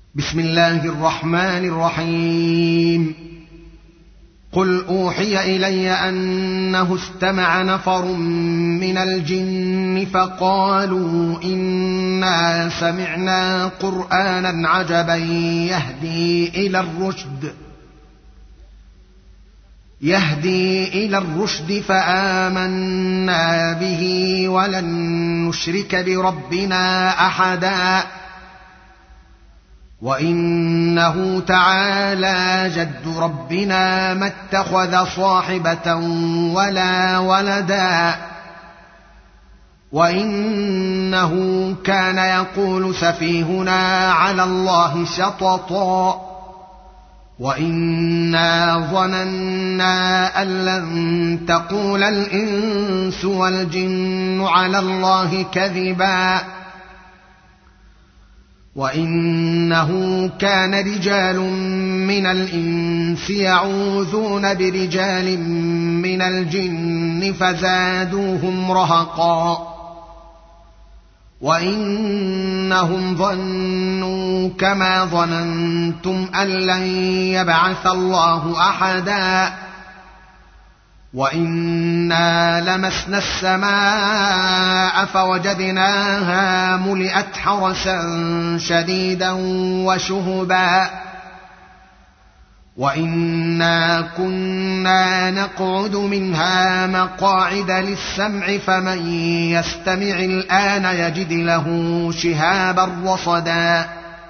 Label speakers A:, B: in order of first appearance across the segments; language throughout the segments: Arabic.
A: بسم الله الرحمن الرحيم. قل أوحي إلي أنه استمع نفر من الجن فقالوا إنا سمعنا قرآنا عجبا يهدي إلى الرشد فآمنا به ولن نشرك بربنا أحدا وإنه تعالى جد ربنا ما اتخذ صاحبة ولا ولدا وإنه كان يقول سفيهنا على الله شططا وإنا ظننا أن لن تقول الإنس والجن على الله كذبا وإنه كان رجال من الإنس يعوذون برجال من الجن فزادوهم رهقا وإنهم ظنوا كما ظننتم أن لن يبعث الله أحدا وإنا لمسنا السماء فوجدناها ملئت حرسا شديدا وشهبا وإنا كنا نقعد منها مقاعد للسمع فمن يستمع الآن يجد له شهابا رصدا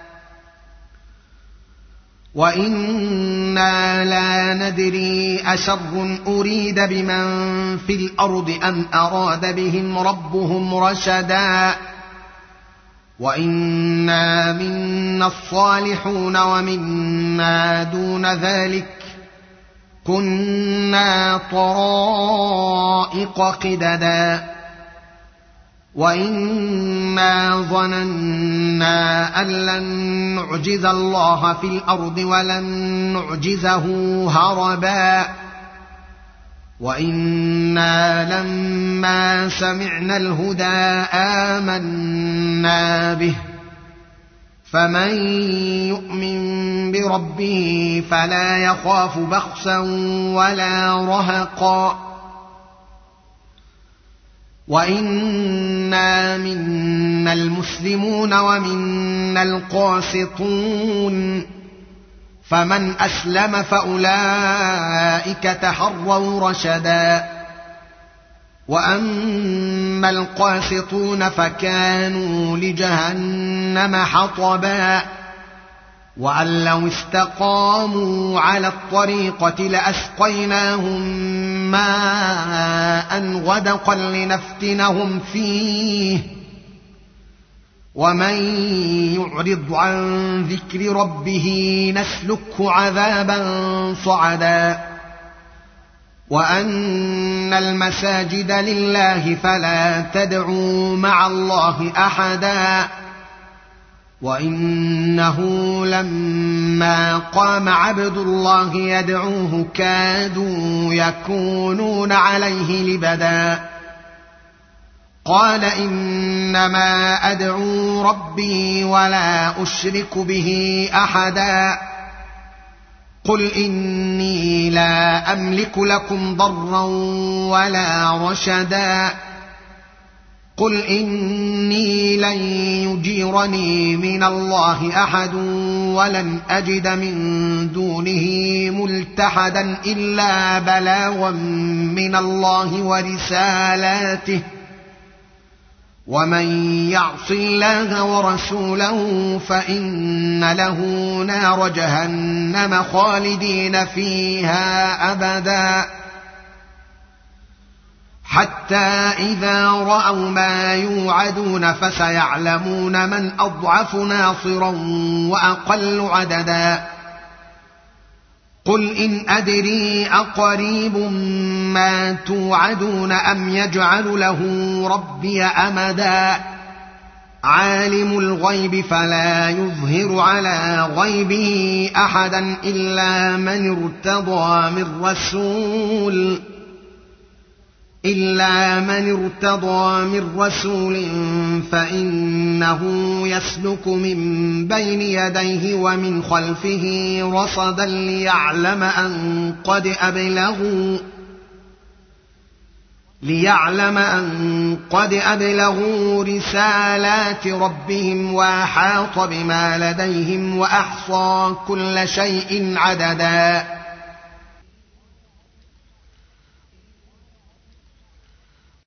A: وإنا لا ندري أشر أريد بمن في الأرض أم أراد بهم ربهم رشدا وإنا منا الصالحون ومنا دون ذلك كنا طرائق قددا وإنا ظننا أن لن نعجز الله في الأرض ولن نعجزه هربا وإنا لما سمعنا الهدى آمنا به فمن يؤمن بربه فلا يخاف بخسا ولا رهقا وإنا منا المسلمون ومنا القاسطون فمن أسلم فأولئك تحروا رشدا وأما القاسطون فكانوا لجهنم حطبا وأن لو استقاموا على الطريقة لأسقيناهم ماء غدقا لنفتنهم فيه ومن يعرض عن ذكر ربه نسلكه عذابا صعدا وأن المساجد لله فلا تدعوا مع الله أحدا وإنه لما قام عبد الله يدعوه كادوا يكونون عليه لبدا قال إنما أدعو ربي ولا أشرك به أحدا قل إني لا أملك لكم ضرا ولا رشدا قل إني لن يجيرني من الله أحد ولن أجد من دونه ملتحدا إلا بلاغا من الله ورسالاته ومن يعص الله ورسوله فإن له نار جهنم خالدين فيها أبدا حتى إذا رأوا ما يوعدون فسيعلمون من أضعف ناصرا وأقل عددا قل إن أدري أقريب ما توعدون أم يجعل له ربي أمدا عالم الغيب فلا يظهر على غيبه أحدا إلا من ارتضى من رسول إلا من ارتضى من رسول فإنه يسلك من بين يديه ومن خلفه رصدا ليعلم أن قد أبلغوا رسالات ربهم وأحاط بما لديهم وأحصى كل شيء عددا